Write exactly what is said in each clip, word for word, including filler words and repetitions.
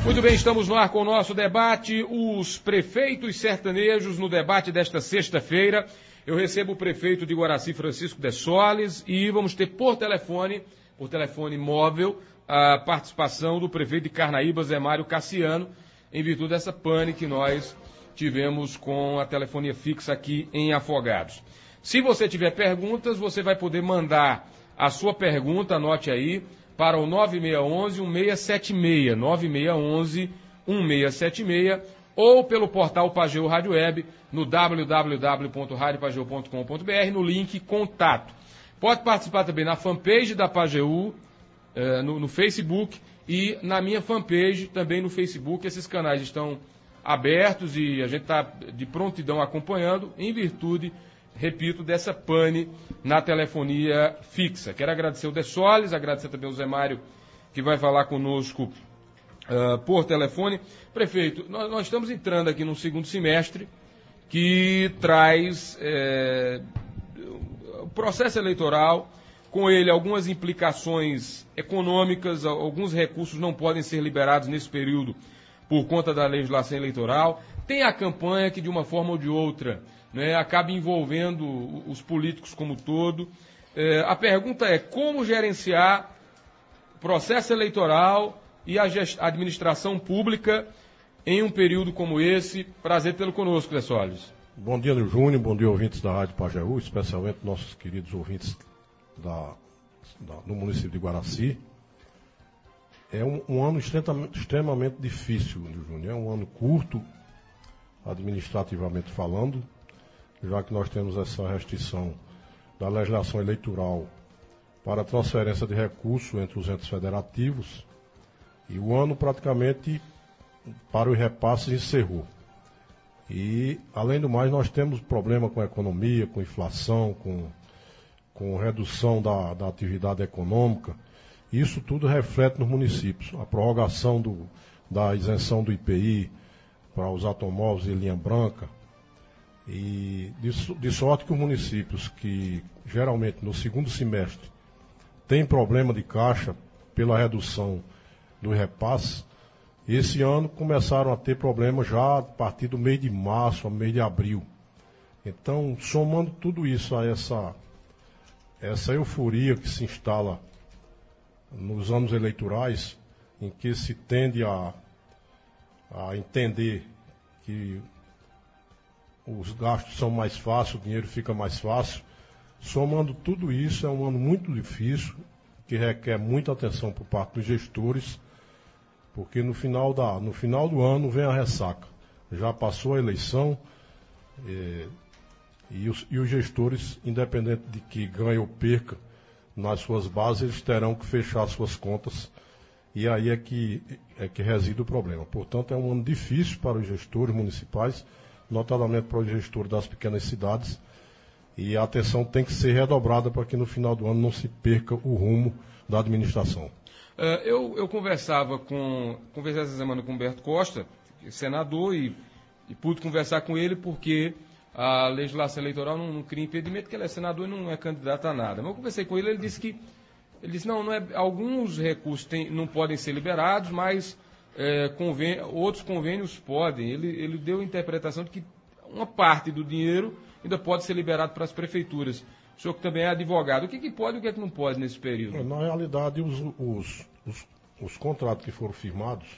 Muito bem, estamos no ar com o nosso debate, os prefeitos sertanejos no debate desta sexta-feira. Eu recebo o prefeito de Guaraci, Francisco de Solis, e vamos ter por telefone, por telefone móvel, a participação do prefeito de Carnaíba, Zé Mário Cassiano, em virtude dessa pane que nós tivemos com a telefonia fixa aqui em Afogados. Se você tiver perguntas, você vai poder mandar a sua pergunta, anote aí, para o nove seis um um, um seis sete seis, nove seis um um, um seis sete seis, ou pelo portal Pageu Rádio Web, no w w w ponto rádio pageu ponto com ponto b r, no link Contato. Pode participar também na fanpage da Pageu, eh, no, no Facebook, e na minha fanpage também no Facebook. Esses canais estão abertos e a gente está de prontidão acompanhando, em virtude, repito, dessa pane na telefonia fixa. Quero agradecer o De Solis, agradecer também o Zé Mário, que vai falar conosco uh, por telefone. Prefeito, nós, nós estamos entrando aqui no segundo semestre, que traz eh, o processo eleitoral, com ele algumas implicações econômicas, alguns recursos não podem ser liberados nesse período por conta da legislação eleitoral. Tem a campanha que, de uma forma ou de outra, né, acaba envolvendo os políticos como um todo. É, a pergunta é como gerenciar o processo eleitoral e a gest... administração pública em um período como esse. Prazer tê-lo conosco, De Solis. Bom dia, Nil Júnior, bom dia, ouvintes da Rádio Pageu, especialmente nossos queridos ouvintes da, da, do município de Guaraci. É um, um ano extremamente, extremamente difícil, Nil Júnior. É um ano curto, administrativamente falando, já que nós temos essa restrição da legislação eleitoral para a transferência de recursos entre os entes federativos, e o ano praticamente para os repasses encerrou. E, além do mais, nós temos problema com a economia, com inflação, com, com redução da, da atividade econômica. Isso tudo reflete nos municípios. A prorrogação do, da isenção do I P I para os automóveis de linha branca, e de, de sorte que os municípios que geralmente no segundo semestre têm problema de caixa pela redução do repasse, esse ano começaram a ter problemas já a partir do mês de março, ao mês de abril. Então, somando tudo isso a essa, essa euforia que se instala nos anos eleitorais, em que se tende a, a entender que os gastos são mais fáceis, o dinheiro fica mais fácil. Somando tudo isso, é um ano muito difícil, que requer muita atenção por parte dos gestores, porque no final, da, no final do ano vem a ressaca. Já passou a eleição, é, e, os, e os gestores, independente de que ganhe ou perca nas suas bases, eles terão que fechar suas contas, e aí é que, é que reside o problema. Portanto, é um ano difícil para os gestores municipais, notadamente para os gestores das pequenas cidades, e a atenção tem que ser redobrada para que no final do ano não se perca o rumo da administração. Uh, eu, eu conversava com, conversei essa semana com o Humberto Costa, senador, e, e pude conversar com ele porque a legislação eleitoral não, não cria impedimento, porque ele é senador e não é candidato a nada. Mas eu conversei com ele, ele disse que, ele disse, não, não é, alguns recursos tem, não podem ser liberados, mas É, convênio, outros convênios podem. Ele, ele deu a interpretação de que uma parte do dinheiro ainda pode ser liberado para as prefeituras. O senhor que também é advogado, o que, que pode e o que, é que não pode nesse período? Na realidade, os, os, os, os contratos que foram firmados,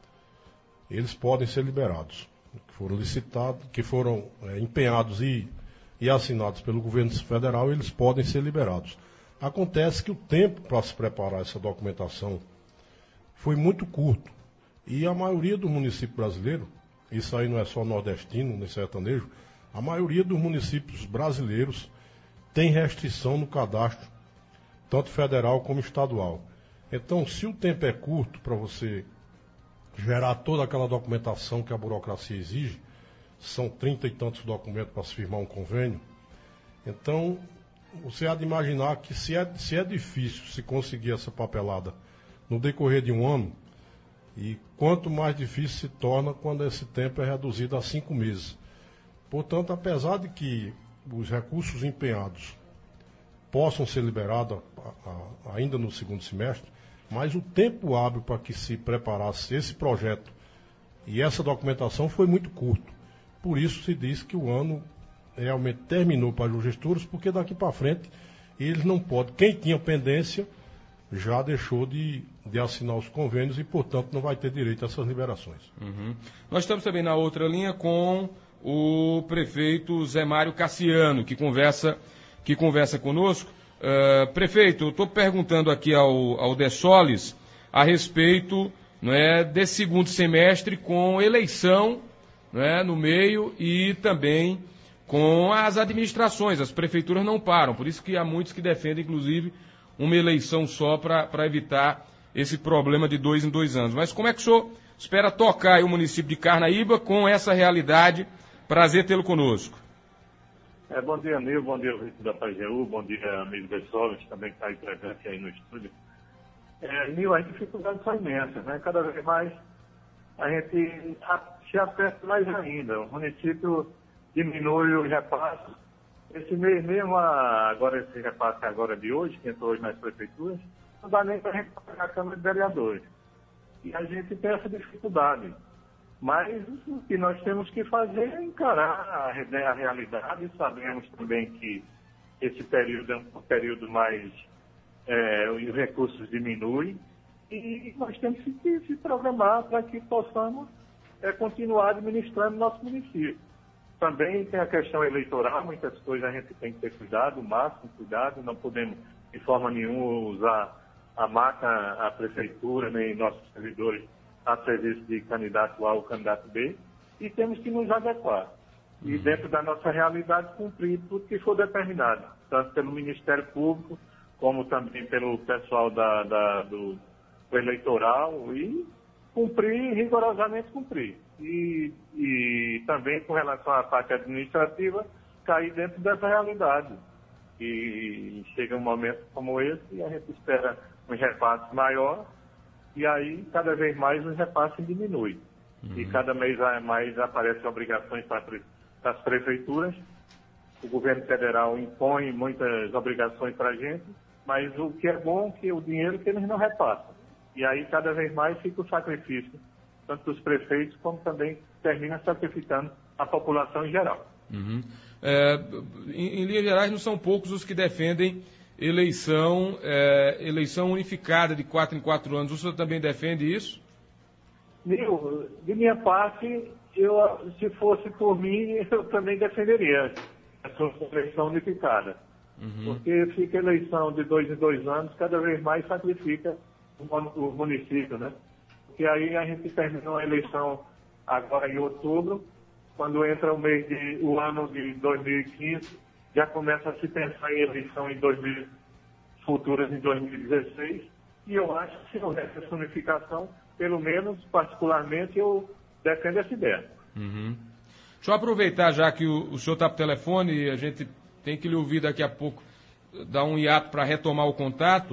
eles podem ser liberados, que foram licitados, que foram é, empenhados e, e assinados pelo governo federal, eles podem ser liberados. Acontece que o tempo para se preparar essa documentação foi muito curto. E a maioria do município brasileiro, isso aí não é só nordestino, nem sertanejo, a maioria dos municípios brasileiros tem restrição no cadastro, tanto federal como estadual. Então, se o tempo é curto para você gerar toda aquela documentação que a burocracia exige, são trinta e tantos documentos para se firmar um convênio, então você há de imaginar que se é, se é difícil se conseguir essa papelada no decorrer de um ano, e quanto mais difícil se torna quando esse tempo é reduzido a cinco meses. Portanto, apesar de que os recursos empenhados possam ser liberados a, a, ainda no segundo semestre, mas o tempo hábil para que se preparasse esse projeto e essa documentação foi muito curto. Por isso se diz que o ano realmente terminou para os gestores, porque daqui para frente eles não podem. Quem tinha pendência já deixou de, de assinar os convênios e, portanto, não vai ter direito a essas liberações. Uhum. Nós estamos também na outra linha com o prefeito Zé Mário Cassiano, que conversa, que conversa conosco. Uh, prefeito, eu estou perguntando aqui ao, ao De Solis a respeito, não é, desse segundo semestre com eleição, não é, no meio e também com as administrações. As prefeituras não param, por isso que há muitos que defendem, inclusive, uma eleição só para evitar esse problema de dois em dois anos. Mas como é que o senhor espera tocar aí o município de Carnaíba com essa realidade? Prazer tê-lo conosco. É, bom dia, Nil, bom dia, Vitor da Pajeú, bom dia, amigo Bessoves, também que está aí presente aí no estúdio. É, Nil, as dificuldades são imensas, né? Cada vez mais a gente se aperta mais ainda. O município diminui os repasses. Esse mês mesmo, agora esse repasse agora de hoje, que entrou hoje nas prefeituras, não dá nem para a gente pagar a Câmara de Vereadores. E a gente tem essa dificuldade. Mas o que nós temos que fazer é encarar a, a realidade. Sabemos também que esse período é um período mais... É, os recursos diminuem e nós temos que se programar para que possamos é, continuar administrando nosso município. Também tem a questão eleitoral, muitas coisas a gente tem que ter cuidado, o máximo cuidado, não podemos de forma nenhuma usar a marca, a prefeitura, nem nossos servidores a serviço de candidato A ou candidato B, e temos que nos adequar. E dentro da nossa realidade cumprir tudo que for determinado, tanto pelo Ministério Público, como também pelo pessoal da, da, do, do eleitoral, e cumprir, rigorosamente cumprir. E, e também com relação à parte administrativa, cair dentro dessa realidade. E chega um momento como esse e a gente espera um repasse maior, e aí cada vez mais os repasses diminuem. Uhum. E cada mês mais aparecem obrigações para as prefeituras. O governo federal impõe muitas obrigações para a gente, mas o que é bom é que o dinheiro que eles não repassam. E aí cada vez mais fica o sacrifício, tanto dos prefeitos como também termina sacrificando a população em geral. Uhum. É, em, em linhas gerais, não são poucos os que defendem eleição, é, eleição unificada de quatro em quatro anos. O senhor também defende isso? Nil, de minha parte, eu, se fosse por mim, eu também defenderia essa eleição unificada. Uhum. Porque fica eleição de dois em dois anos, cada vez mais sacrifica o município, né? Porque aí a gente terminou a eleição agora em outubro, quando entra o mês de, o ano de dois mil e quinze, já começa a se pensar em eleição em dois mil, futuras em dois mil e dezesseis, e eu acho que se houvesse essa unificação, pelo menos, particularmente, eu defendo essa ideia. Uhum. Deixa eu aproveitar já que o, o senhor está por telefone e a gente tem que lhe ouvir daqui a pouco, dar um hiato para retomar o contato.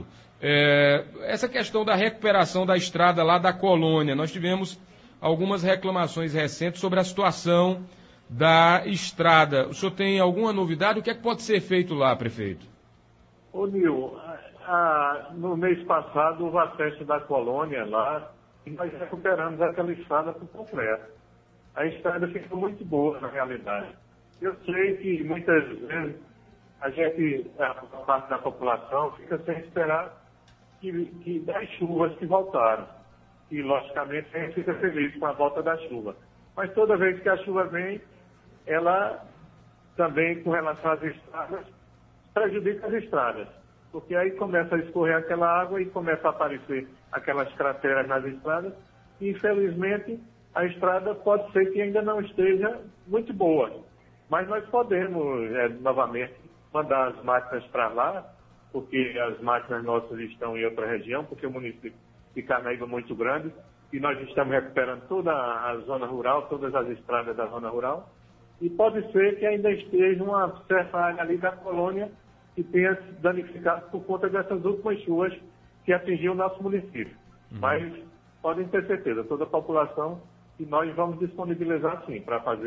É, essa questão da recuperação da estrada lá da Colônia, nós tivemos algumas reclamações recentes sobre a situação da estrada. O senhor tem alguma novidade? O que é que pode ser feito lá, prefeito? Ô, Nil, a, a, no mês passado houve a festa da Colônia lá e nós recuperamos aquela estrada por completo. A estrada ficou muito boa, na realidade. Eu sei que muitas vezes a gente, a parte da população, fica sem esperar que, que das chuvas que voltaram. E, logicamente, a gente fica feliz com a volta da chuva. Mas toda vez que a chuva vem, ela também, com relação às estradas, prejudica as estradas. Porque aí começa a escorrer aquela água e começa a aparecer aquelas crateras nas estradas. E, infelizmente, a estrada pode ser que ainda não esteja muito boa. Mas nós podemos, é, novamente, mandar as máquinas para lá, porque as máquinas nossas estão em outra região, porque o município de Carnaíba é muito grande, e nós estamos recuperando toda a zona rural, todas as estradas da zona rural, e pode ser que ainda esteja uma certa área ali da colônia que tenha se danificado por conta dessas últimas chuvas que atingiu o nosso município. Uhum. Mas podem ter certeza, toda a população, que nós vamos disponibilizar sim, para fazer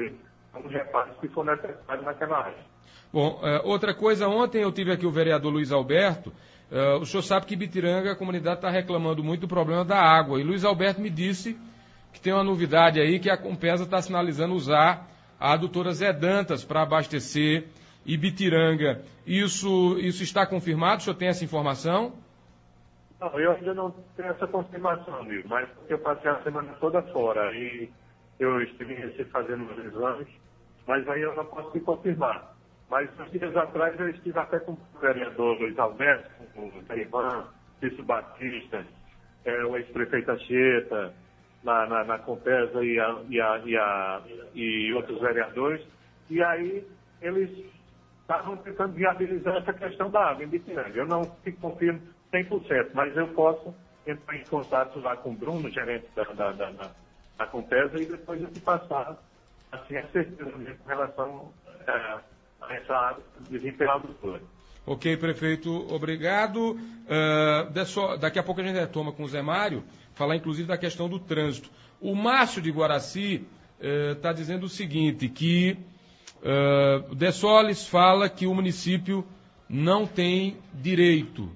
os reparos que for necessário naquela área. Bom, uh, outra coisa, ontem eu tive aqui o vereador Luiz Alberto. Uh, o senhor sabe que Ibitiranga, a comunidade está reclamando muito do problema da água. E Luiz Alberto me disse que tem uma novidade aí, que a Compesa está sinalizando usar a adutora Zé Dantas para abastecer Ibitiranga. Isso, isso está confirmado? O senhor tem essa informação? Não, eu ainda não tenho essa confirmação, amigo, mas eu passei a semana toda fora e eu estive em Recife fazendo os exames, mas aí eu não posso te confirmar. Mas uns dias atrás eu estive até com o vereador Luiz Alberto, com o Ivan, Cício Batista, é, o ex-prefeito Anchieta, na, na, na Compesa e, a, e, a, e, a, e outros vereadores, e aí eles estavam tentando viabilizar essa questão da água em Ibitiranga. Eu não te confirmo cem por cento, mas eu posso entrar em contato lá com o Bruno, gerente da, da, da, da, da Compesa, e depois eu te passar assim, a certeza com relação é, a essa água desempenhada do plano. Ok, prefeito, obrigado. Uh, daqui a pouco a gente retoma com o Zé Mário, falar inclusive da questão do trânsito. O Márcio de Guaraci está uh, dizendo o seguinte, que uh, o De Solis fala que o município não tem direito,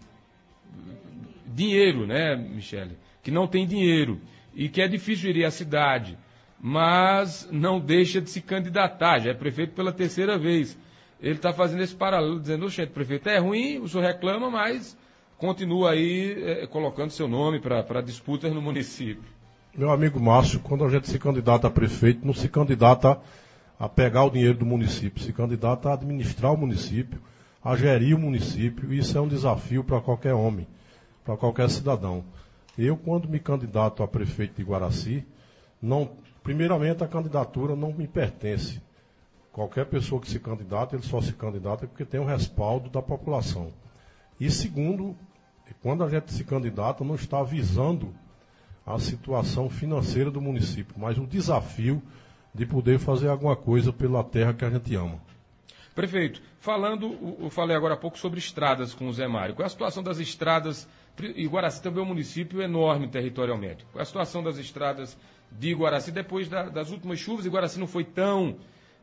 dinheiro, né, Michele? Que não tem dinheiro e que é difícil gerir a cidade, mas não deixa de se candidatar, já é prefeito pela terceira vez. Ele está fazendo esse paralelo, dizendo, gente, prefeito, é ruim, o senhor reclama, mas continua aí é, colocando seu nome para disputas no município. Meu amigo Márcio, quando a gente se candidata a prefeito, não se candidata a pegar o dinheiro do município, se candidata a administrar o município, a gerir o município, e isso é um desafio para qualquer homem, para qualquer cidadão. Eu, quando me candidato a prefeito de Guaraci, não, primeiramente a candidatura não me pertence. Qualquer pessoa que se candidata, ele só se candidata porque tem o respaldo da população. E segundo, quando a gente se candidata, não está visando a situação financeira do município, mas o desafio de poder fazer alguma coisa pela terra que a gente ama. Prefeito, falando, eu falei agora há pouco sobre estradas com o Zé Mário. Qual é a situação das estradas? E Guaraci também é um município enorme territorialmente. Qual é a situação das estradas de Guaraci depois da, das últimas chuvas? E Guaraci não foi tão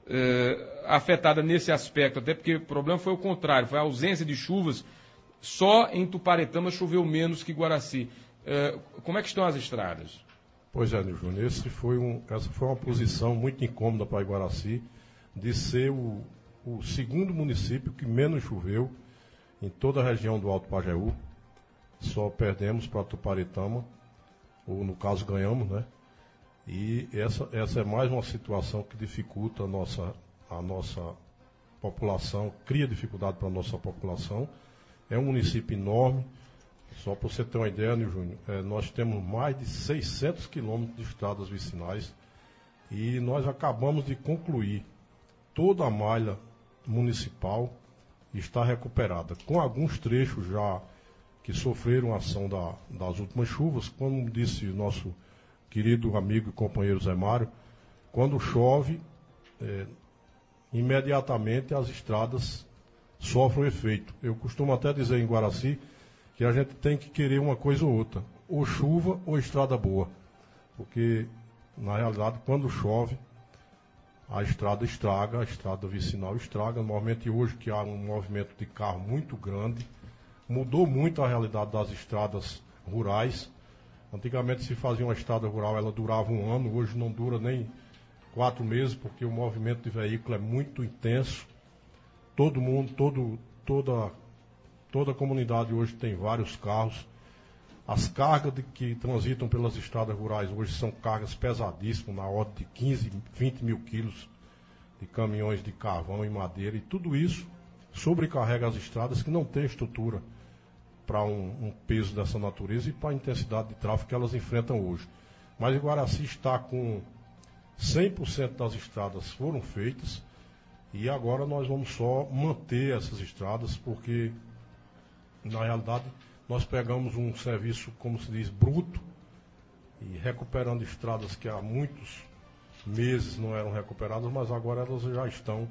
eh, afetada nesse aspecto, até porque o problema foi o contrário, foi a ausência de chuvas. Só em Tuparetama choveu menos que Guaraci. Eh, como é que estão as estradas? Pois é, Nil Júnior, esse foi um, essa foi uma posição muito incômoda para Guaraci, de ser o, o segundo município que menos choveu em toda a região do Alto Pajeú. Só perdemos para Tuparetama, ou no caso ganhamos, né? E essa, essa é mais uma situação que dificulta a nossa, a nossa população, cria dificuldade para a nossa população. É um município enorme, só para você ter uma ideia, Nil Júnior, é, nós temos mais de seiscentos quilômetros de estradas vicinais e nós acabamos de concluir toda a malha municipal está recuperada, com alguns trechos já que sofreram a ação da, das últimas chuvas. Como disse o nosso querido amigo e companheiro Zé Mário, quando chove, é, imediatamente as estradas sofrem o efeito. Eu costumo até dizer em Guaraci que a gente tem que querer uma coisa ou outra, ou chuva ou estrada boa, porque na realidade quando chove a estrada estraga, a estrada vicinal estraga. Normalmente hoje que há um movimento de carro muito grande, mudou muito a realidade das estradas rurais. Antigamente se fazia uma estrada rural, ela durava um ano, hoje não dura nem quatro meses, porque o movimento de veículo é muito intenso. Todo mundo, todo, toda, toda a comunidade hoje tem vários carros. As cargas de, que transitam pelas estradas rurais hoje são cargas pesadíssimas, na ordem de quinze, vinte mil quilos de caminhões de carvão e madeira, e tudo isso sobrecarrega as estradas que não têm estrutura para um, um peso dessa natureza e para a intensidade de tráfego que elas enfrentam hoje. Mas Guaraci está com cem por cento das estradas foram feitas e agora nós vamos só manter essas estradas, porque na realidade nós pegamos um serviço, como se diz, bruto, e recuperando estradas que há muitos meses não eram recuperadas, mas agora elas já estão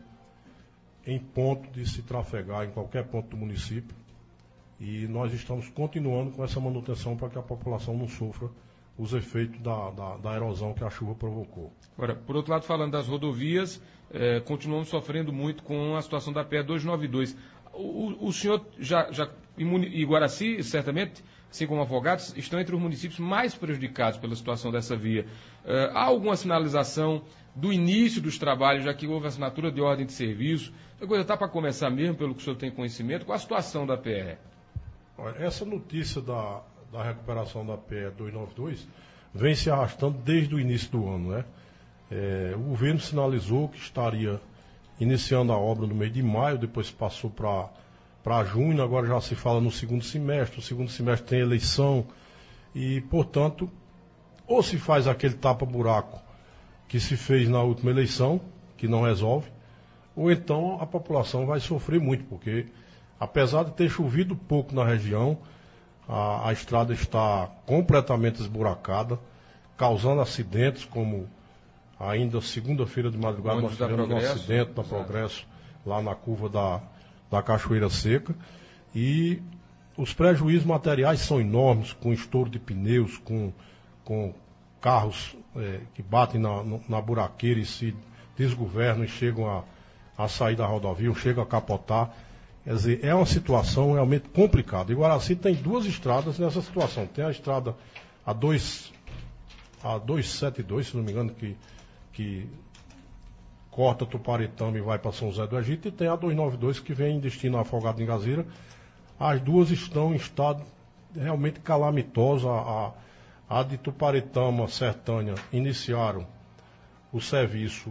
em ponto de se trafegar em qualquer ponto do município. E nós estamos continuando com essa manutenção para que a população não sofra os efeitos da, da, da erosão que a chuva provocou. Agora, por outro lado, falando das rodovias, eh, continuamos sofrendo muito com a situação da P E duzentos e noventa e dois. O, o senhor, já, já, e Guaraci, certamente, assim como Afogados, estão entre os municípios mais prejudicados pela situação dessa via. Eh, há alguma sinalização do início dos trabalhos, já que houve assinatura de ordem de serviço? A coisa está para começar mesmo, pelo que o senhor tem conhecimento? Qual a situação da P E? Essa notícia da, da recuperação da P E duzentos e noventa e dois vem se arrastando desde o início do ano, né? É, o governo sinalizou que estaria iniciando a obra no mês de maio, depois passou para junho, agora já se fala no segundo semestre. O segundo semestre tem eleição e, portanto, ou se faz aquele tapa-buraco que se fez na última eleição, que não resolve, ou então a população vai sofrer muito, porque apesar de ter chovido pouco na região, a, a estrada está completamente esburacada, causando acidentes, como ainda segunda-feira de madrugada nós tivemos um acidente na Progresso, lá na curva da, da Cachoeira Seca, e os prejuízos materiais são enormes, com estouro de pneus, com, com carros é, que batem na, na buraqueira e se desgovernam e chegam a, a sair da rodovia, chegam a capotar. Quer dizer, é uma situação realmente complicada. E Guaraci tem duas estradas nessa situação. Tem a estrada A duzentos e setenta e dois, se não me engano, que, que corta Tuparetama e vai para São José do Egito, e tem a duzentos e noventa e dois que vem em destino a Afogado em Gazeira. As duas estão em estado realmente calamitoso. A, a, a de Tuparetama, Sertânia, iniciaram o serviço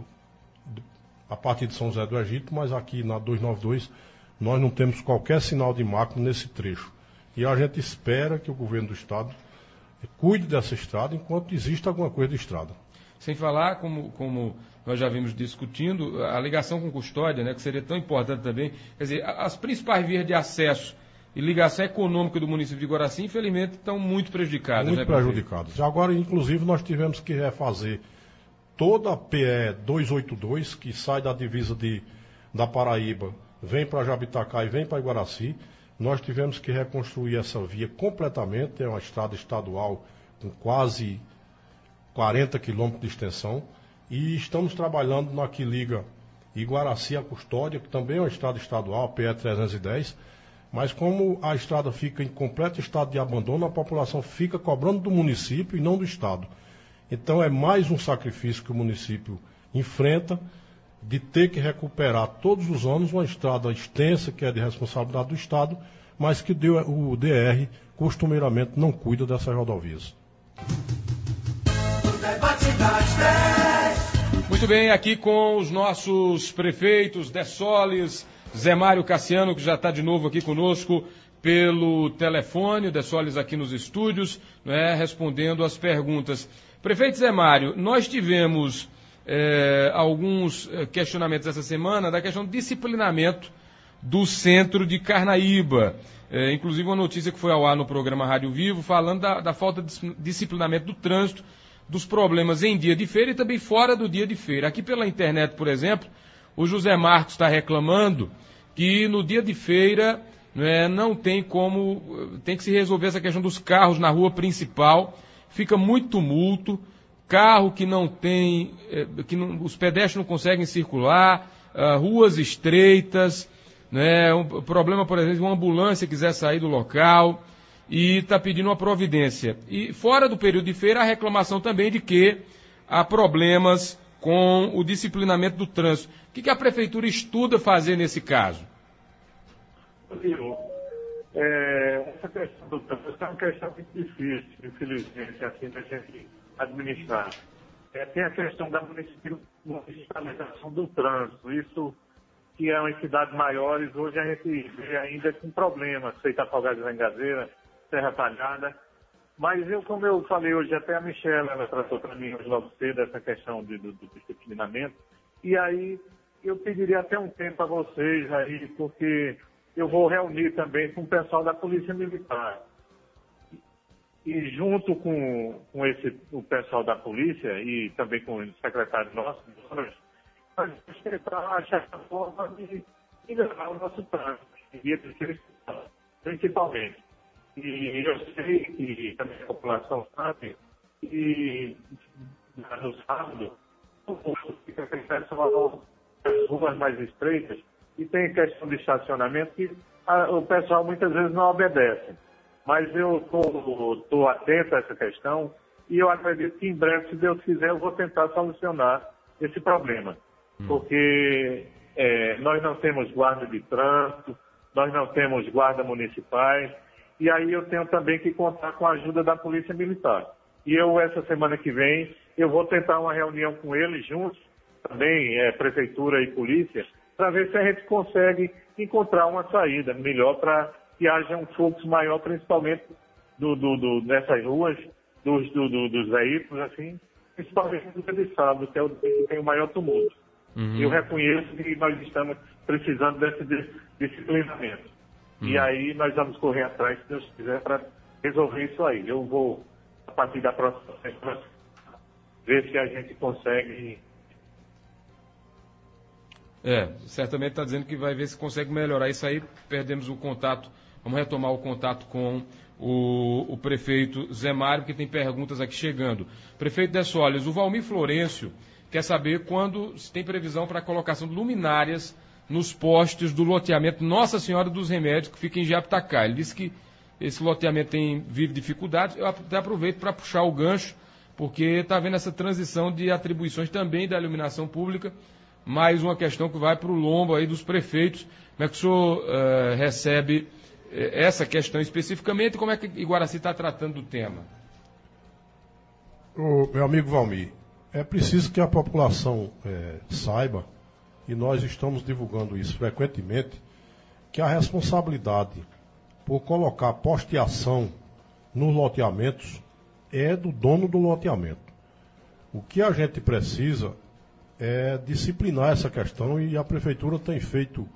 a partir de São José do Egito, mas aqui na duzentos e noventa e dois nós não temos qualquer sinal de macro nesse trecho. E a gente espera que o governo do estado cuide dessa estrada enquanto existe alguma coisa de estrada. Sem falar, como, como nós já vimos discutindo, a ligação com custódia, né, que seria tão importante também. Quer dizer, as principais vias de acesso e ligação econômica do município de Guaraci, infelizmente, estão muito prejudicadas. Muito né, prejudicadas. Agora, inclusive, nós tivemos que refazer toda a P E duzentos e oitenta e dois, que sai da divisa de, da Paraíba, vem para Jabitacá e vem para Guaraci. Nós tivemos que reconstruir essa via completamente. É uma estrada estadual com quase quarenta quilômetros de extensão. E estamos trabalhando na que liga Iguaraci a Custódia, que também é uma estrada estadual, a P E trezentos e dez. Mas como a estrada fica em completo estado de abandono, a população fica cobrando do município e não do estado. Então é mais um sacrifício que o município enfrenta, de ter que recuperar todos os anos uma estrada extensa, que é de responsabilidade do Estado, mas que o D R costumeiramente não cuida dessas rodovias. Muito bem, aqui com os nossos prefeitos, De Solis, Zé Mário Cassiano, que já está de novo aqui conosco pelo telefone, o De Solis aqui nos estúdios, né, respondendo as perguntas. Prefeito Zé Mário, nós tivemos É, alguns questionamentos essa semana da questão do disciplinamento do centro de Carnaíba. É, inclusive uma notícia que foi ao ar no programa Rádio Vivo, falando da, da falta de disciplinamento do trânsito, dos problemas em dia de feira e também fora do dia de feira. Aqui pela internet, por exemplo, o José Marcos está reclamando que no dia de feira, né, não tem como, tem que se resolver essa questão dos carros na rua principal, fica muito tumulto, carro que não tem, que não, os pedestres não conseguem circular, uh, ruas estreitas, né, um problema, por exemplo, uma ambulância quiser sair do local e está pedindo uma providência. E fora do período de feira, a reclamação também de que há problemas com o disciplinamento do trânsito. O que, que a prefeitura estuda fazer nesse caso? É, essa questão do trânsito é uma questão muito difícil, infelizmente, assim, da gente administrar. É, tem a questão da municipalização do trânsito. Isso que é em cidades maiores, hoje a gente vê ainda com problemas, feita Afogados em Gazeira, Serra Talhada. Mas eu, como eu falei hoje, até a Michelle, ela tratou para mim hoje logo cedo essa questão de, do, do disciplinamento. E aí eu pediria até um tempo a vocês aí, porque eu vou reunir também com o pessoal da Polícia Militar. E junto com, com esse, o pessoal da polícia e também com o secretário nosso, nós vamos tentar achar a forma de melhorar o nosso trânsito, principalmente. E eu sei que também a população sabe que e no sábado, fica pessoal as ruas mais estreitas e tem questão de estacionamento que a, o pessoal muitas vezes não obedece. Mas eu estou atento a essa questão e eu acredito que em breve, se Deus quiser, eu vou tentar solucionar esse problema. Hum. Porque é, nós não temos guarda de trânsito, nós não temos guarda municipais, e aí eu tenho também que contar com a ajuda da Polícia Militar. E eu, essa semana que vem, eu vou tentar uma reunião com eles juntos, também é, Prefeitura e Polícia, para ver se a gente consegue encontrar uma saída melhor para que haja um fluxo maior, principalmente do, do, do, dessas ruas, dos, do, do, dos veículos, assim, principalmente no dia de sábado, que é o dia que tem o maior tumulto. Uhum. Eu reconheço que nós estamos precisando desse disciplinamento. Uhum. E aí nós vamos correr atrás, se Deus quiser, para resolver isso aí. Eu vou, a partir da próxima semana, ver se a gente consegue. É, certamente está dizendo que vai ver se consegue melhorar isso aí. Perdemos o contato, vamos retomar o contato com o, o prefeito Zé Mário, porque tem perguntas aqui chegando. Prefeito de Solis, o Valmir Florencio quer saber quando se tem previsão para a colocação de luminárias nos postes do loteamento Nossa Senhora dos Remédios, que fica em Japitacá. Ele disse que esse loteamento tem, vive dificuldades. Eu até aproveito para puxar o gancho, porque está vendo essa transição de atribuições também da iluminação pública, mais uma questão que vai para o lombo aí dos prefeitos. Como é que o senhor uh, recebe uh, essa questão especificamente e como é que Iguaracy está tratando do tema? Ô, meu amigo Valmir, é preciso que a população é, saiba, e nós estamos divulgando isso frequentemente, que a responsabilidade por colocar posteação nos loteamentos é do dono do loteamento. O que a gente precisa é disciplinar essa questão e a prefeitura tem feito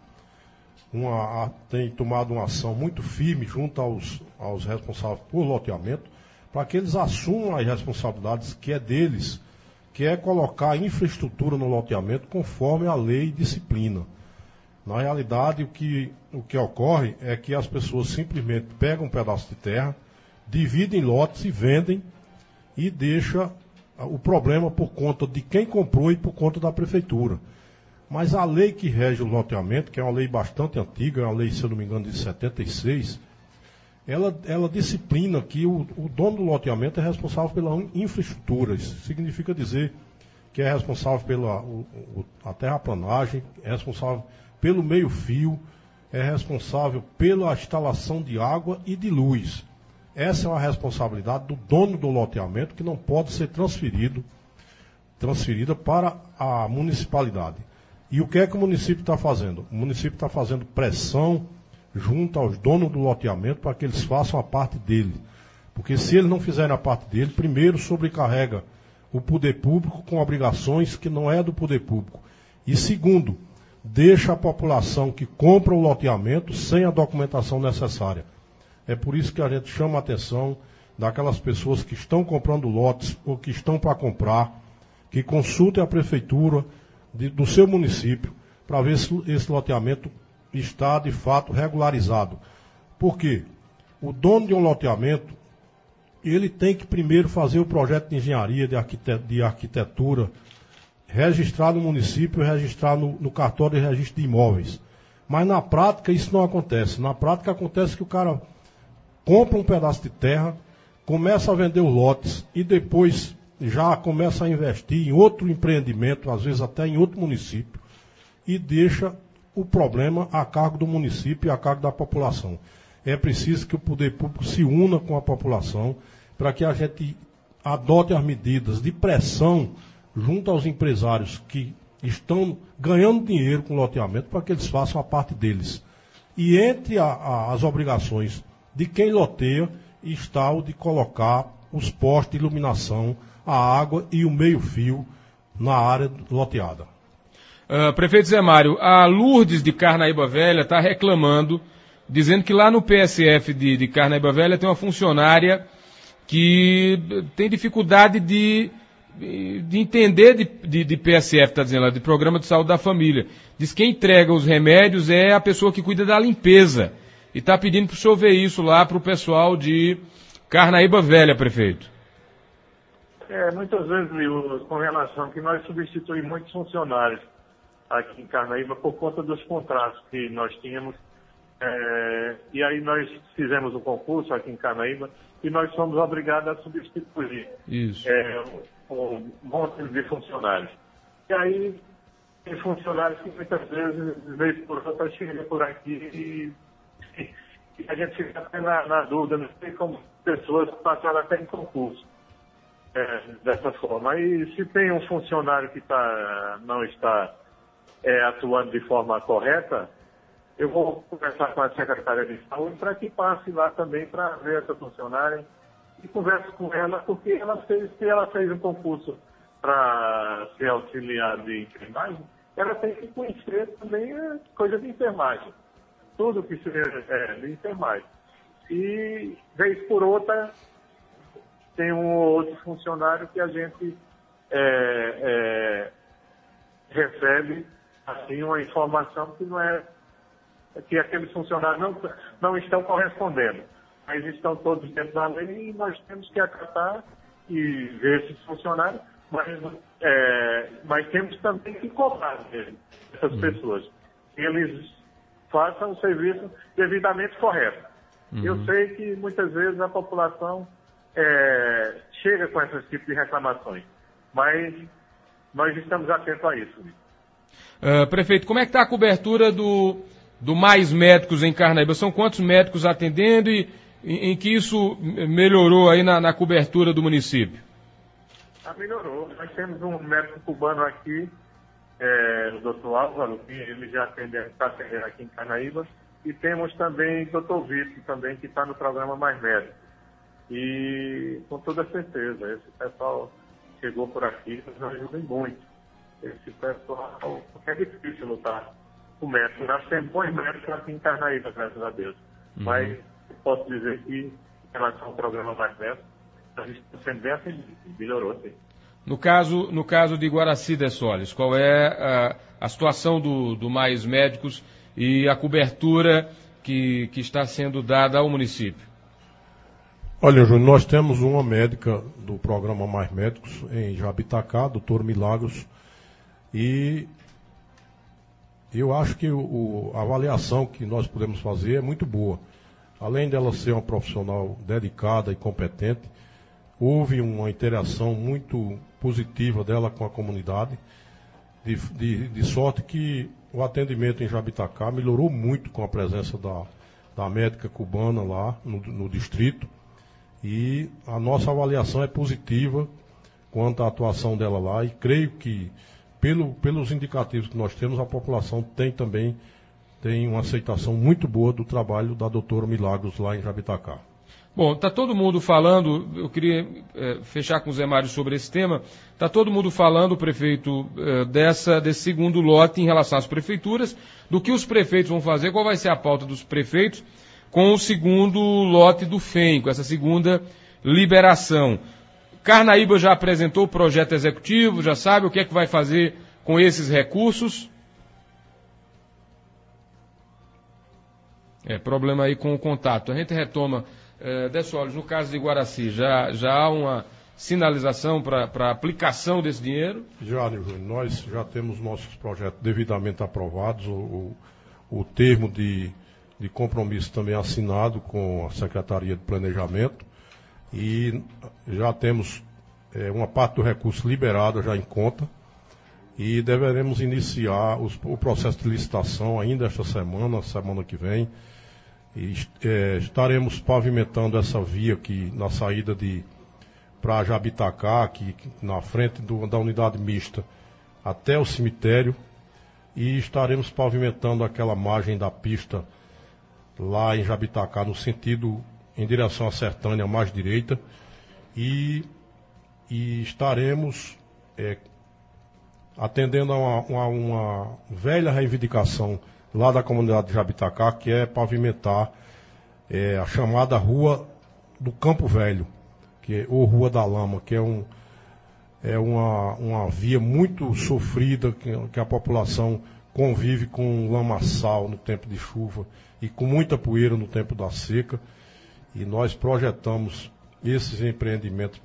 uma, tem tomado uma ação muito firme junto aos, aos responsáveis por loteamento, para que eles assumam as responsabilidades que é deles, que é colocar infraestrutura no loteamento conforme a lei disciplina. Na realidade, o que, o que ocorre é que as pessoas simplesmente pegam um pedaço de terra, dividem lotes e vendem e deixam o problema por conta de quem comprou e por conta da prefeitura. Mas a lei que rege o loteamento, que é uma lei bastante antiga, é uma lei, se eu não me engano, de setenta e seis, ela, ela disciplina que o, o dono do loteamento é responsável pela infraestrutura. Isso significa dizer que é responsável pela o, o, a terraplanagem, é responsável pelo meio-fio, é responsável pela instalação de água e de luz. Essa é uma responsabilidade do dono do loteamento que não pode ser transferido, transferida para a municipalidade. E o que é que o município está fazendo? O município está fazendo pressão junto aos donos do loteamento para que eles façam a parte dele. Porque se eles não fizerem a parte dele, primeiro sobrecarrega o poder público com obrigações que não é do poder público. E segundo, deixa a população que compra o loteamento sem a documentação necessária. É por isso que a gente chama a atenção daquelas pessoas que estão comprando lotes ou que estão para comprar, que consultem a prefeitura de, do seu município para ver se esse loteamento está de fato regularizado. Por quê? O dono de um loteamento, ele tem que primeiro fazer o projeto de engenharia, de, arquitet de arquitetura, registrar no município, registrar no, no cartório de registro de imóveis. Mas na prática isso não acontece. Na prática acontece que o cara compra um pedaço de terra, começa a vender os lotes e depois já começa a investir em outro empreendimento, às vezes até em outro município, e deixa o problema a cargo do município e a cargo da população. É preciso que o poder público se una com a população para que a gente adote as medidas de pressão junto aos empresários que estão ganhando dinheiro com loteamento para que eles façam a parte deles. E entre a, a, as obrigações de quem loteia está o de colocar os postes de iluminação, a água e o meio-fio na área loteada. Uh, prefeito Zé Mário, a Lourdes de Carnaíba Velha está reclamando, dizendo que lá no P S F de, de Carnaíba Velha tem uma funcionária que tem dificuldade de, de entender de, de, de P S F, está dizendo lá, de Programa de Saúde da Família. Diz que quem entrega os remédios é a pessoa que cuida da limpeza. E está pedindo para o senhor ver isso lá para o pessoal de Carnaíba Velha, prefeito. É, muitas vezes, Will, com relação que nós substituímos muitos funcionários aqui em Carnaíba por conta dos contratos que nós tínhamos. É, e aí nós fizemos um concurso aqui em Carnaíba e nós somos obrigados a substituir Isso. É, um monte de funcionários. E aí tem funcionários que muitas vezes, de vez por outra, chegam por aqui e, e a gente fica até na, na dúvida, não sei como pessoas passaram até em concurso. É, dessa forma. E se tem um funcionário que tá, não está é, atuando de forma correta, eu vou conversar com a secretária de saúde para que passe lá também para ver essa funcionária e converse com ela, porque ela fez, se ela fez um concurso para ser auxiliar de enfermagem, ela tem que conhecer também a coisa de enfermagem. Tudo que seja é, de enfermagem. E, vez por outra, tem um outro funcionário que a gente é, é, recebe assim, uma informação que não é que aqueles funcionários não, não estão correspondendo. Mas estão todos dentro da lei e nós temos que acatar e ver esses funcionários, mas, é, mas temos também que cobrar deles, essas pessoas. Que eles façam o serviço devidamente correto. Uhum. Eu sei que muitas vezes a população é, chega com esses tipos de reclamações, mas nós estamos atentos a isso. Uh, prefeito, como é que está a cobertura do, do Mais Médicos em Carnaíba? São quantos médicos atendendo e em, em que isso melhorou aí na, na cobertura do município? Ah, melhorou. Nós temos um médico cubano aqui, é, o doutor Álvaro, que ele já está atendendo aqui em Carnaíba, e temos também o doutor Vitor, também, que está no programa Mais Médicos. E com toda certeza, esse pessoal chegou por aqui, nos ajuda muito. Esse pessoal, porque é difícil lutar com médico. Nós temos bons médicos aqui em Carnaíba, graças a Deus. Uhum. Mas posso dizer que, em relação ao programa Mais Médicos, a gente está sendo bem atendido, melhorou, sim. No caso, no caso de Guaraci de Solis, qual é a, a situação do, do Mais Médicos e a cobertura que, que está sendo dada ao município? Olha, Júnior, nós temos uma médica do programa Mais Médicos em Jabitacá, doutor Milagros, e eu acho que o, a avaliação que nós podemos fazer é muito boa. Além dela ser uma profissional dedicada e competente, houve uma interação muito positiva dela com a comunidade, de, de, de sorte que o atendimento em Jabitacá melhorou muito com a presença da, da médica cubana lá no, no distrito, e a nossa avaliação é positiva quanto à atuação dela lá, e creio que Pelo, pelos indicativos que nós temos, a população tem também tem uma aceitação muito boa do trabalho da doutora Milagros lá em Jabitacá. Bom, está todo mundo falando, eu queria é, fechar com o Zé Mário sobre esse tema, está todo mundo falando, prefeito, é, dessa, desse segundo lote em relação às prefeituras, do que os prefeitos vão fazer, qual vai ser a pauta dos prefeitos com o segundo lote do F E M, com essa segunda liberação. Carnaíba já apresentou o projeto executivo, já sabe o que é que vai fazer com esses recursos? É, problema aí com o contato. A gente retoma, é, De Solis, no caso de Guaraci, já, já há uma sinalização para a aplicação desse dinheiro? Já, Nilson, nós já temos nossos projetos devidamente aprovados, o, o, o termo de, de compromisso também assinado com a Secretaria de Planejamento, e já temos é, uma parte do recurso liberada já em conta, e deveremos iniciar os, o processo de licitação ainda esta semana, semana que vem, e é, estaremos pavimentando essa via aqui na saída de para Jabitacá, aqui na frente do, da unidade mista até o cemitério, e estaremos pavimentando aquela margem da pista lá em Jabitacá no sentido em direção à Sertânia, mais direita, e, e estaremos é, atendendo a uma, uma, uma velha reivindicação lá da comunidade de Jabitacá, que é pavimentar é, a chamada Rua do Campo Velho, que é, ou Rua da Lama, que é, um, é uma, uma via muito sofrida, que, que a população convive com lamaçal no tempo de chuva e com muita poeira no tempo da seca. E nós projetamos esses empreendimentos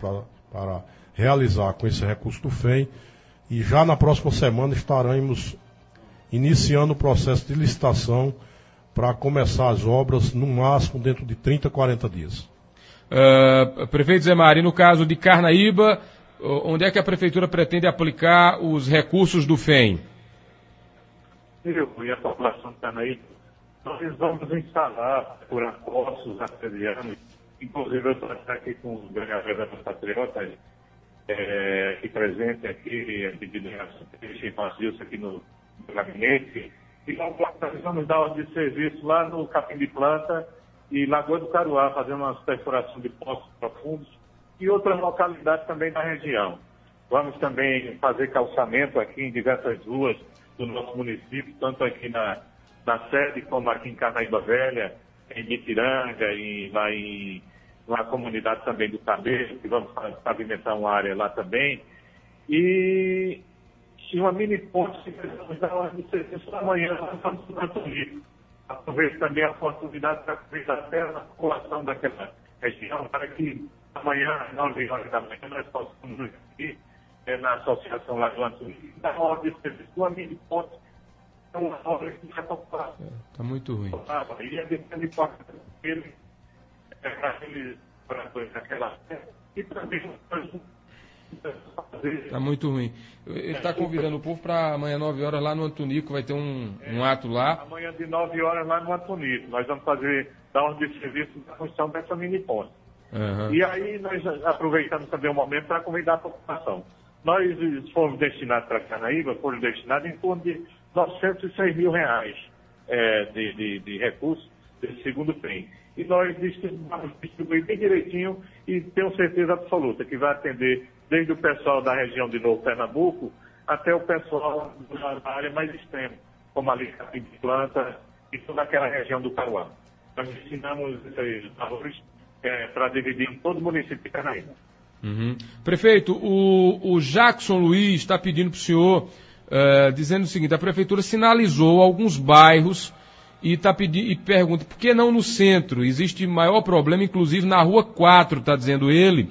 para realizar com esse recurso do F E M, e já na próxima semana estaremos iniciando o processo de licitação para começar as obras no máximo dentro de trinta, quarenta dias. Uh, prefeito Zé Mário, no caso de Carnaíba, onde é que a prefeitura pretende aplicar os recursos do F E M? Eu e a população de Carnaíba, nós vamos instalar por postos artesianos, inclusive eu estou aqui com os ganhadores dos patriotas, é, aqui presente aqui, a pedido aqui no, no gabinete, e nós vamos dar ordem de serviço lá no Capim de Planta e Lagoa do Caruá, fazendo uma perfuração de poços profundos e outras localidades também da região. Vamos também fazer calçamento aqui em diversas ruas do nosso município, tanto aqui na, na sede como aqui em Carnaíba Velha, em Mitiranga e lá em na comunidade também do Cabelo, que vamos pavimentar uma área lá também. E, e uma mini ponte que vamos dar uma serviço amanhã lá no Santo Antônio. Aproveito também a oportunidade para convidar até a população daquela região para que amanhã, às nove horas da manhã, nós possamos nos aqui é, na Associação lá do Antônio, dar uma ordem de serviço, uma mini ponte, uma obra que já está Está muito ruim. E a defesa de porta dele é para aqueles naquela e também Está muito ruim. Ele está convidando o povo para amanhã, nove horas, lá no Antonico, vai ter um, um ato lá. Amanhã de nove horas lá no Antonico. Nós vamos fazer, dar ordem de serviço da construção dessa mini ponte. Uhum. E aí nós aproveitamos também o momento para convidar a população. Nós fomos destinados para Carnaíba, foram destinados em torno de novecentos e seis mil reais é, de, de, de recursos desse segundo F E M. E nós vamos distribuir bem direitinho e tenho certeza absoluta que vai atender desde o pessoal da região de Novo Pernambuco até o pessoal da área mais extrema, como ali Capim de Planta e toda aquela região do Caruá. Nós destinamos esses valores é, para dividir em todo o município de Carnaíba. Uhum. Prefeito, o, o Jackson Luiz está pedindo para o senhor, uh, dizendo o seguinte: a prefeitura sinalizou alguns bairros e, tá pedindo, e pergunta por que não no centro? Existe maior problema, inclusive na rua quatro, está dizendo ele,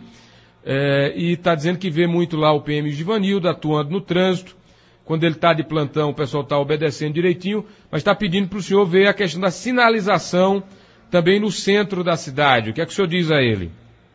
é, e está dizendo que vê muito lá o P M Givanildo atuando no trânsito. Quando ele está de plantão, o pessoal está obedecendo direitinho, mas está pedindo para o senhor ver a questão da sinalização também no centro da cidade. O que é que o senhor diz a ele?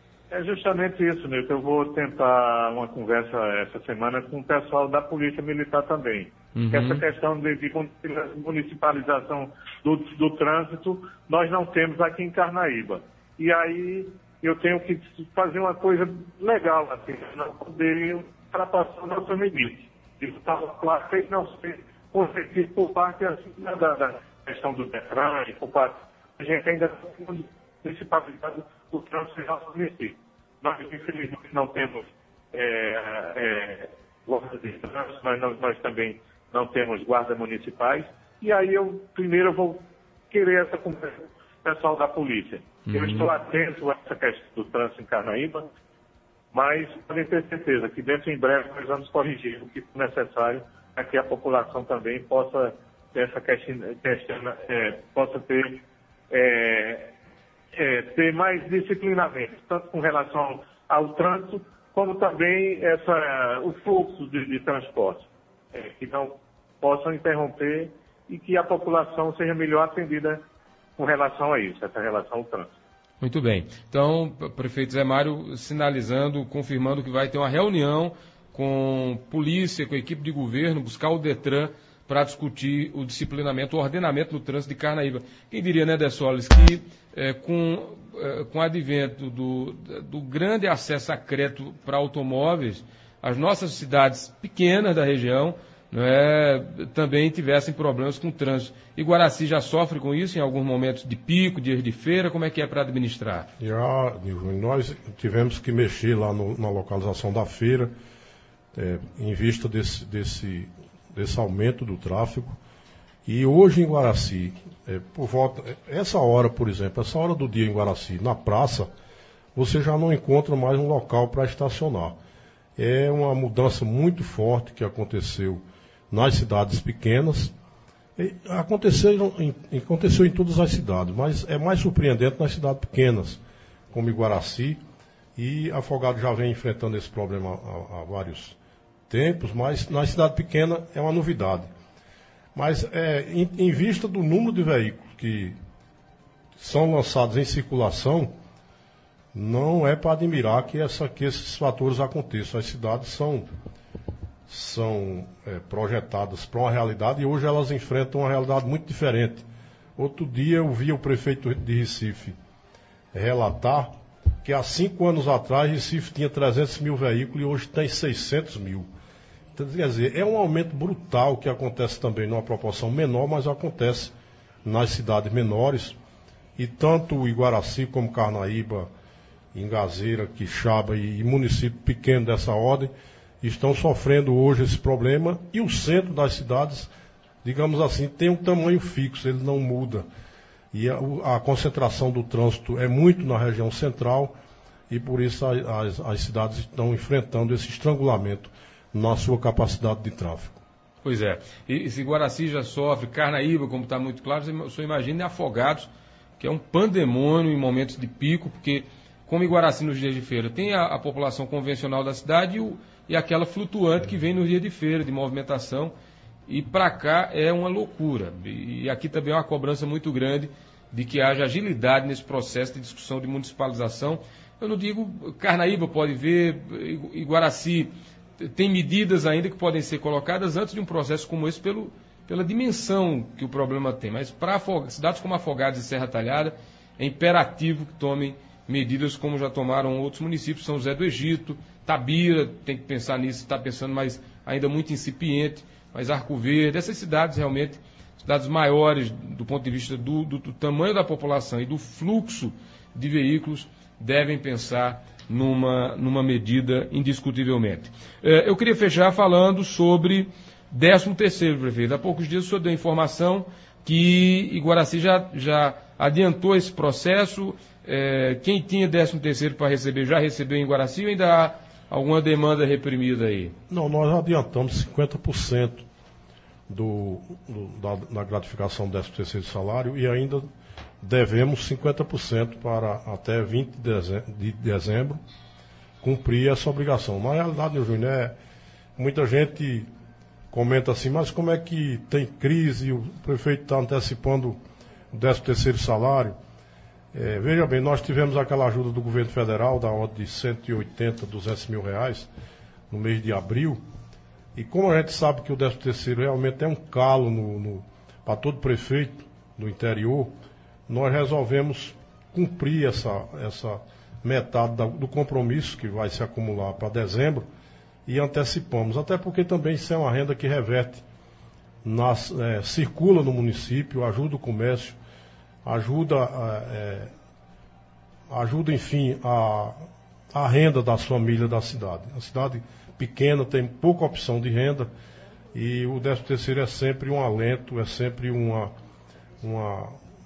É justamente isso, Nilton. Eu vou tentar uma conversa essa semana com o pessoal da Polícia Militar também. Uhum. Essa questão de, de municipalização do, do trânsito, nós não temos aqui em Carnaíba. E aí eu tenho que fazer uma coisa legal, assim, não poder ultrapassar o nosso limite. Isso estava claro que não ser concedido por parte assim, da, da questão do Detran e por parte. A gente ainda não tem municipalizado o trânsito em nosso município. Nós, infelizmente, não temos é, é, guardas de trânsito, mas nós, nós também não temos guardas municipais. E aí eu primeiro eu vou querer essa conversa com o pessoal da polícia. Uhum. Eu estou atento a essa questão do trânsito em Carnaíba, mas podem ter certeza que dentro em breve nós vamos corrigir o que for necessário para que a população também possa ter essa questão, questão é, possa ter é, É, ter mais disciplinamento, tanto com relação ao trânsito, como também essa, o fluxo de, de transporte, é, que não possam interromper e que a população seja melhor atendida com relação a isso, essa relação ao trânsito. Muito bem. Então, prefeito Zé Mário sinalizando, confirmando que vai ter uma reunião com polícia, com a equipe de governo, buscar o Detran para discutir o disciplinamento, o ordenamento do trânsito de Carnaíba. Quem diria, né, Dessoles, que é, com, é, com o advento do, do grande acesso a crédito para automóveis, as nossas cidades pequenas da região, né, também tivessem problemas com o trânsito. E Guaraci já sofre com isso em alguns momentos de pico, dias de feira, como é que é para administrar? Já, nós tivemos que mexer lá no, na localização da feira, é, em vista desse... desse desse aumento do tráfego. E hoje em Guaraci, é, por volta, essa hora, por exemplo, essa hora do dia em Guaraci, na praça, você já não encontra mais um local para estacionar. É uma mudança muito forte que aconteceu nas cidades pequenas. E aconteceu, em, aconteceu em todas as cidades, mas é mais surpreendente nas cidades pequenas, como em Guaraci, E Afogados já vem enfrentando esse problema há, há vários tempos, mas na cidade pequena é uma novidade. Mas é, em, em vista do número de veículos que são lançados em circulação, não é para admirar que, essa, que esses fatores aconteçam. As cidades são, são é, projetadas para uma realidade e hoje elas enfrentam uma realidade muito diferente. Outro dia eu vi o prefeito de Recife relatar que há cinco anos atrás Recife tinha trezentos mil veículos e hoje tem seiscentos mil. Então, quer dizer, é um aumento brutal que acontece também numa proporção menor, mas acontece nas cidades menores. E tanto Iguaraci como Carnaíba, Ingazeira, Quixaba e, e município pequeno dessa ordem estão sofrendo hoje esse problema. E o centro das cidades, digamos assim, tem um tamanho fixo, ele não muda. E a, a concentração do trânsito é muito na região central e por isso a, as, as cidades estão enfrentando esse estrangulamento na sua capacidade de tráfego. Pois é. E se Guaraci já sofre, Carnaíba, como está muito claro, você imagina Afogados, que é um pandemônio em momentos de pico, porque como Iguaraci nos dias de feira tem a, a população convencional da cidade e, o, e aquela flutuante que vem nos dias de feira, de movimentação, e para cá é uma loucura. E, e aqui também é uma cobrança muito grande de que haja agilidade nesse processo de discussão de municipalização. Eu não digo, Carnaíba pode ver, Iguaraci tem medidas ainda que podem ser colocadas antes de um processo como esse pelo, pela dimensão que o problema tem. Mas para cidades como Afogados e Serra Talhada, é imperativo que tomem medidas como já tomaram outros municípios, São José do Egito, Tabira, tem que pensar nisso, está pensando, mas ainda muito incipiente, mas Arco Verde, essas cidades realmente, cidades maiores do ponto de vista do, do, do tamanho da população e do fluxo de veículos, devem pensar numa, numa medida indiscutivelmente. É, eu queria fechar falando sobre décimo terceiro, prefeito. Há poucos dias o senhor deu informação que Iguaraci já, já adiantou esse processo. É, quem tinha décimo terceiro para receber já recebeu em Iguaraci ou ainda há alguma demanda reprimida aí? Não, nós adiantamos cinquenta por cento do, do, da, da gratificação do décimo terceiro salário e ainda devemos cinquenta por cento para até vinte de dezembro cumprir essa obrigação. Na realidade, meu Júnior, é, muita gente comenta assim, mas como é que tem crise e o prefeito está antecipando o décimo terceiro salário? É, veja bem, nós tivemos aquela ajuda do governo federal da ordem de cento e oitenta, duzentos mil reais no mês de abril. E como a gente sabe que o décimo terceiro realmente é um calo no, no, para todo prefeito do interior, nós resolvemos cumprir essa, essa metade da, do compromisso que vai se acumular para dezembro e antecipamos. Até porque também isso é uma renda que reverte, nas, é, circula no município, ajuda o comércio, ajuda, é, ajuda enfim, a, a renda das famílias da cidade. A cidade pequena tem pouca opção de renda e o décimo terceiro é sempre um alento, é sempre uma, uma,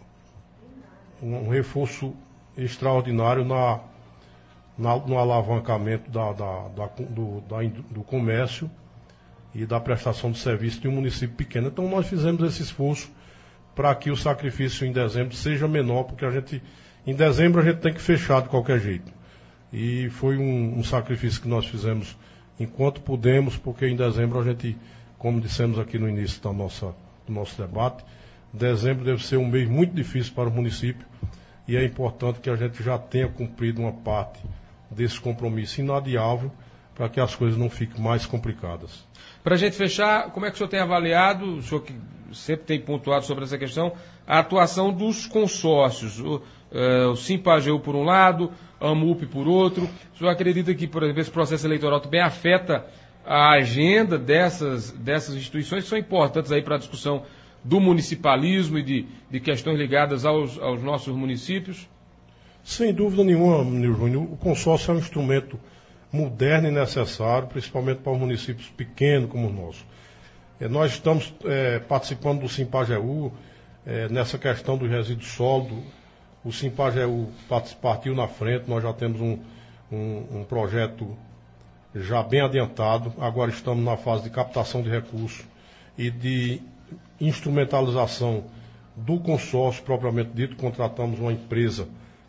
um reforço extraordinário na, na, no alavancamento da, da, da, do, da, do comércio e da prestação de serviço de um município pequeno. Então nós fizemos esse esforço para que o sacrifício em dezembro seja menor, porque a gente, em dezembro a gente tem que fechar de qualquer jeito. E foi um, um sacrifício que nós fizemos enquanto pudemos, porque em dezembro a gente, como dissemos aqui no início da nossa, do nosso debate, dezembro deve ser um mês muito difícil para o município e é importante que a gente já tenha cumprido uma parte desse compromisso inadiável para que as coisas não fiquem mais complicadas. Para a gente fechar, como é que o senhor tem avaliado, o senhor que sempre tem pontuado sobre essa questão, a atuação dos consórcios, o, uh, o Simpageu por um lado, a AMUP por outro. O senhor acredita que, por exemplo, esse processo eleitoral também afeta a agenda dessas, dessas instituições que são importantes aí para a discussão do municipalismo e de, de questões ligadas aos, aos nossos municípios? Sem dúvida nenhuma, Nil Júnior, o consórcio é um instrumento moderno e necessário, principalmente para os municípios pequenos como o nosso. É, nós estamos é, participando do Simpageu, é, nessa questão do resíduo sólido. O Simpageu partiu na frente, nós já temos um, um, um projeto já bem adiantado, agora estamos na fase de captação de recursos e de instrumentalização do consórcio propriamente dito. Contratamos uma empresa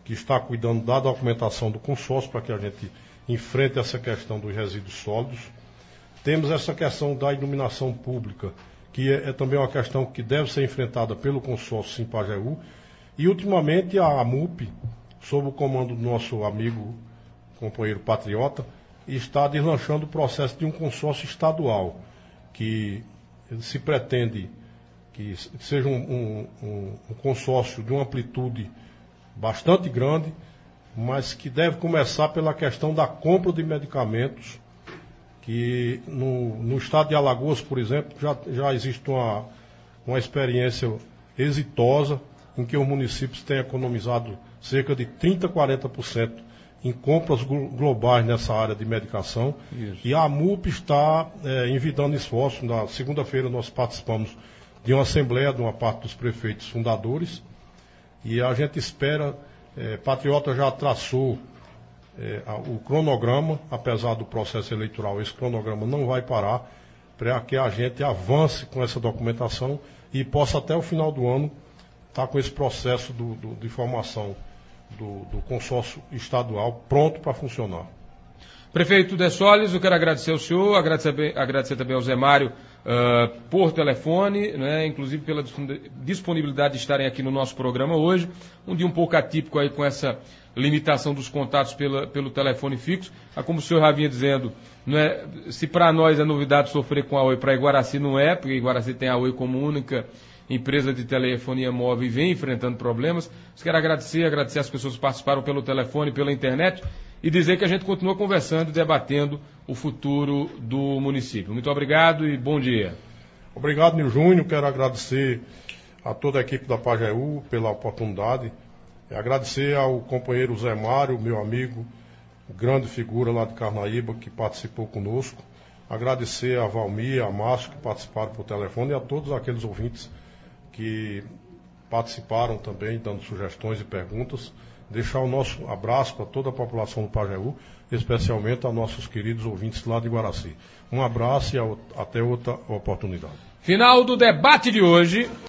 que está cuidando da documentação do consórcio para que a gente enfrente essa questão dos resíduos sólidos. Temos essa questão da iluminação pública, que é, é também uma questão que deve ser enfrentada pelo consórcio Simpageu. E, ultimamente, a AMUP, sob o comando do nosso amigo, companheiro patriota, está deslanchando o processo de um consórcio estadual, que se pretende que seja um, um, um consórcio de uma amplitude bastante grande, mas que deve começar pela questão da compra de medicamentos, que no, no estado de Alagoas, por exemplo, já, já existe uma, uma experiência exitosa em que os municípios têm economizado cerca de trinta, quarenta por cento em compras globais nessa área de medicação. Isso. E a AMUP está é, envidando esforços. Na segunda-feira nós participamos de uma assembleia de uma parte dos prefeitos fundadores e a gente espera, é, Patriota já traçou é, o cronograma, apesar do processo eleitoral, esse cronograma não vai parar, para que a gente avance com essa documentação e possa até o final do ano estar com esse processo do, do, de formação Do, do consórcio estadual pronto para funcionar. Prefeito De Solis, eu quero agradecer ao senhor, agradecer, agradecer também ao Zé Mário uh, por telefone, né, inclusive pela disponibilidade de estarem aqui no nosso programa hoje, um dia um pouco atípico aí com essa limitação dos contatos pela, pelo telefone fixo. Ah, como o senhor já vinha dizendo, não é, se para nós é novidade sofrer com a Oi, para Iguaraci não é, porque Iguaraci tem a Oi como única empresa de telefonia móvel e vem enfrentando problemas. Eu quero agradecer, agradecer as pessoas que participaram pelo telefone, pela internet e dizer que a gente continua conversando e debatendo o futuro do município. Muito obrigado e bom dia. Obrigado, Nil Júnior. Quero agradecer a toda a equipe da Pageu pela oportunidade. Agradecer ao companheiro Zé Mário, meu amigo, grande figura lá de Carnaíba, que participou conosco. Agradecer a Valmir, a Márcio, que participaram por telefone, e a todos aqueles ouvintes que participaram também, dando sugestões e perguntas. Deixar o nosso abraço para toda a população do Pageu, especialmente a nossos queridos ouvintes lá de Iguaraci. Um abraço e até outra oportunidade. Final do debate de hoje.